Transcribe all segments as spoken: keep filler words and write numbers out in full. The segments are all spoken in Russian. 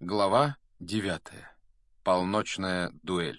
Глава девятая. Полночная дуэль.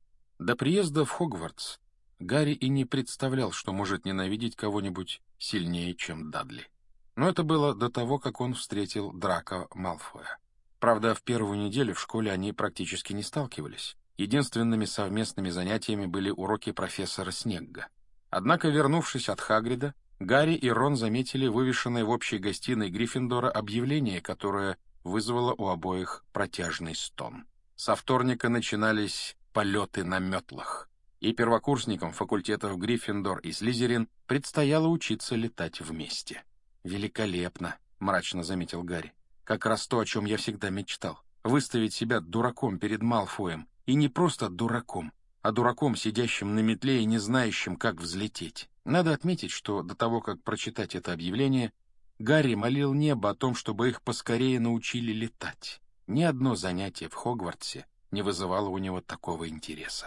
До приезда в Хогвартс Гарри и не представлял, что может ненавидеть кого-нибудь сильнее, чем Дадли. Но это было до того, как он встретил Драко Малфоя. Правда, в первую неделю в школе они практически не сталкивались. Единственными совместными занятиями были уроки профессора Снегга. Однако, вернувшись от Хагрида, Гарри и Рон заметили вывешенное в общей гостиной Гриффиндора объявление, которое вызвало у обоих протяжный стон. Со вторника начинались полеты на метлах, и первокурсникам факультетов Гриффиндор и Слизерин предстояло учиться летать вместе. «Великолепно», — мрачно заметил Гарри. «Как раз то, о чем я всегда мечтал. Выставить себя дураком перед Малфоем. И не просто дураком, а дураком, сидящим на метле и не знающим, как взлететь». Надо отметить, что до того, как прочитать это объявление, Гарри молил небо о том, чтобы их поскорее научили летать. Ни одно занятие в Хогвартсе не вызывало у него такого интереса.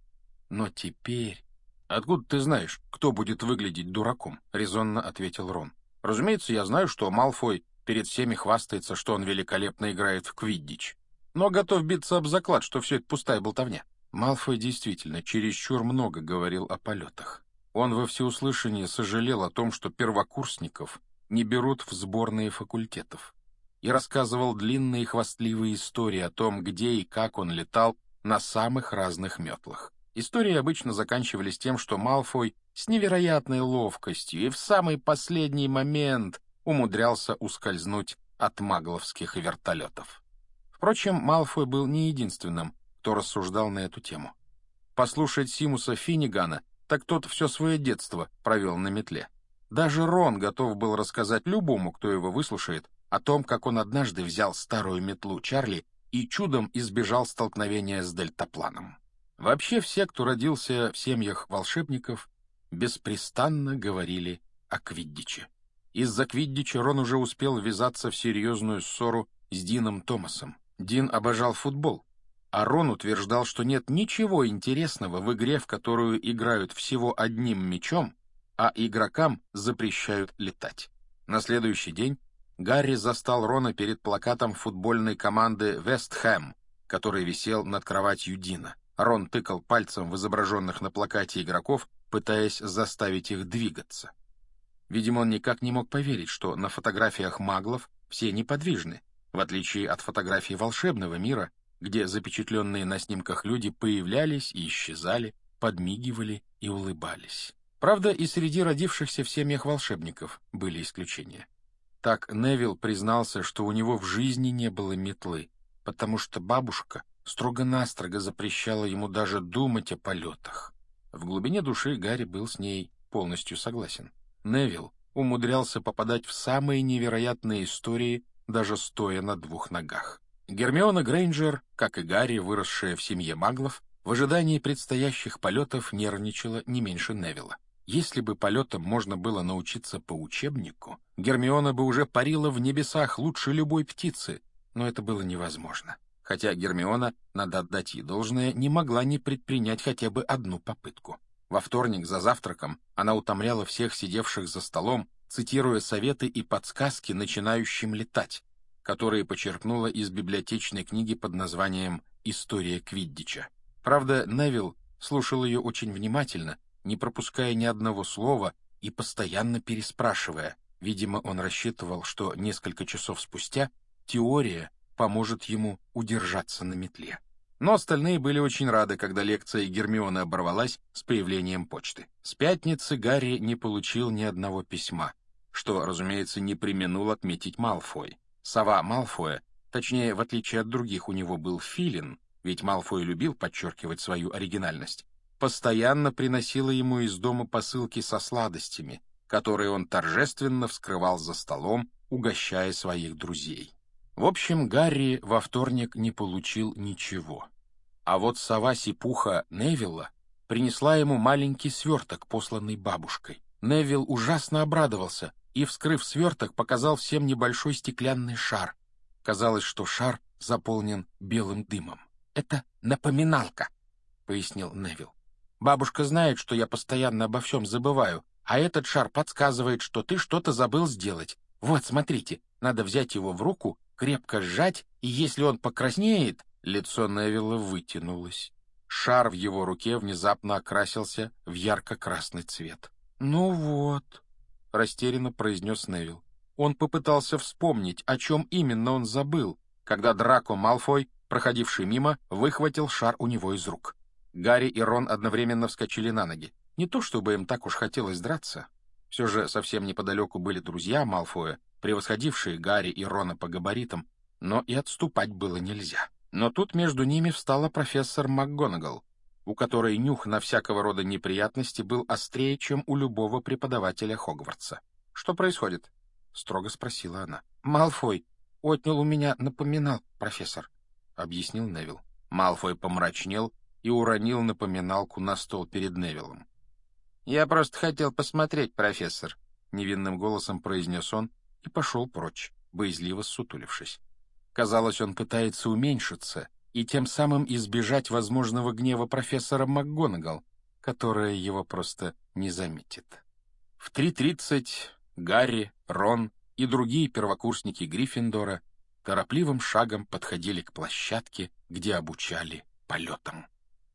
Но теперь... «Откуда ты знаешь, кто будет выглядеть дураком?» — резонно ответил Рон. «Разумеется, я знаю, что Малфой перед всеми хвастается, что он великолепно играет в квиддич. Но готов биться об заклад, что все это пустая болтовня». Малфой действительно чересчур много говорил о полетах. Он во всеуслышание сожалел о том, что первокурсников не берут в сборные факультетов, и рассказывал длинные хвастливые истории о том, где и как он летал на самых разных метлах. Истории обычно заканчивались тем, что Малфой с невероятной ловкостью и в самый последний момент умудрялся ускользнуть от магловских вертолетов. Впрочем, Малфой был не единственным, кто рассуждал на эту тему. Послушать Симуса Финнигана, так тот все свое детство провел на метле. Даже Рон готов был рассказать любому, кто его выслушает, о том, как он однажды взял старую метлу Чарли и чудом избежал столкновения с дельтапланом. Вообще все, кто родился в семьях волшебников, беспрестанно говорили о квиддиче. Из-за квиддича Рон уже успел ввязаться в серьезную ссору с Дином Томасом. Дин обожал футбол, а Рон утверждал, что нет ничего интересного в игре, в которую играют всего одним мячом, а игрокам запрещают летать. На следующий день Гарри застал Рона перед плакатом футбольной команды «Вест Хэм», который висел над кроватью Дина. Рон тыкал пальцем в изображенных на плакате игроков, пытаясь заставить их двигаться. Видимо, он никак не мог поверить, что на фотографиях маглов все неподвижны, в отличие от фотографий волшебного мира, где запечатленные на снимках люди появлялись и исчезали, подмигивали и улыбались. Правда, и среди родившихся в семьях волшебников были исключения. Так Невилл признался, что у него в жизни не было метлы, потому что бабушка строго-настрого запрещала ему даже думать о полетах. В глубине души Гарри был с ней полностью согласен. Невилл умудрялся попадать в самые невероятные истории, даже стоя на двух ногах. Гермиона Грейнджер, как и Гарри, выросшая в семье маглов, в ожидании предстоящих полетов нервничала не меньше Невилла. Если бы полетам можно было научиться по учебнику, Гермиона бы уже парила в небесах лучше любой птицы, но это было невозможно. Хотя Гермиона, надо отдать ей должное, не могла не предпринять хотя бы одну попытку. Во вторник за завтраком она утомляла всех сидевших за столом, цитируя советы и подсказки начинающим летать, которые почерпнула из библиотечной книги под названием «История квиддича». Правда, Невилл слушал ее очень внимательно, не пропуская ни одного слова и постоянно переспрашивая. Видимо, он рассчитывал, что несколько часов спустя теория поможет ему удержаться на метле. Но остальные были очень рады, когда лекция Гермионы оборвалась с появлением почты. С пятницы Гарри не получил ни одного письма, что, разумеется, не преминул отметить Малфой. Сова Малфоя, точнее, в отличие от других, у него был филин, ведь Малфой любил подчеркивать свою оригинальность, постоянно приносила ему из дома посылки со сладостями, которые он торжественно вскрывал за столом, угощая своих друзей. В общем, Гарри во вторник не получил ничего. А вот сова-сипуха Невилла принесла ему маленький сверток, посланный бабушкой. Невилл ужасно обрадовался и, вскрыв сверток, показал всем небольшой стеклянный шар. Казалось, что шар заполнен белым дымом. «Это напоминалка», — пояснил Невилл. «Бабушка знает, что я постоянно обо всем забываю, а этот шар подсказывает, что ты что-то забыл сделать. Вот, смотрите, надо взять его в руку, крепко сжать И если он покраснеет...» Лицо Невилла вытянулось. Шар в его руке внезапно окрасился в ярко-красный цвет. «Ну вот», — растерянно произнес Невилл. Он попытался вспомнить, о чем именно он забыл, когда Драко Малфой, проходивший мимо, выхватил шар у него из рук. Гарри и Рон одновременно вскочили на ноги. Не то чтобы им так уж хотелось драться. Все же совсем неподалеку были друзья Малфоя, превосходившие Гарри и Рона по габаритам, но и отступать было нельзя. Но тут между ними встала профессор МакГонагал, у которой нюх на всякого рода неприятности был острее, чем у любого преподавателя Хогвартса. «Что происходит?» — строго спросила она. «Малфой отнял у меня напоминал, профессор», — объяснил Невилл. Малфой помрачнел и уронил напоминалку на стол перед Невиллом. «Я просто хотел посмотреть, профессор», — невинным голосом произнес он и пошел прочь, боязливо ссутулившись. Казалось, он пытается уменьшиться и тем самым избежать возможного гнева профессора МакГонагал, которая его просто не заметит. В три тридцать Гарри, Рон и другие первокурсники Гриффиндора торопливым шагом подходили к площадке, где обучали полетам.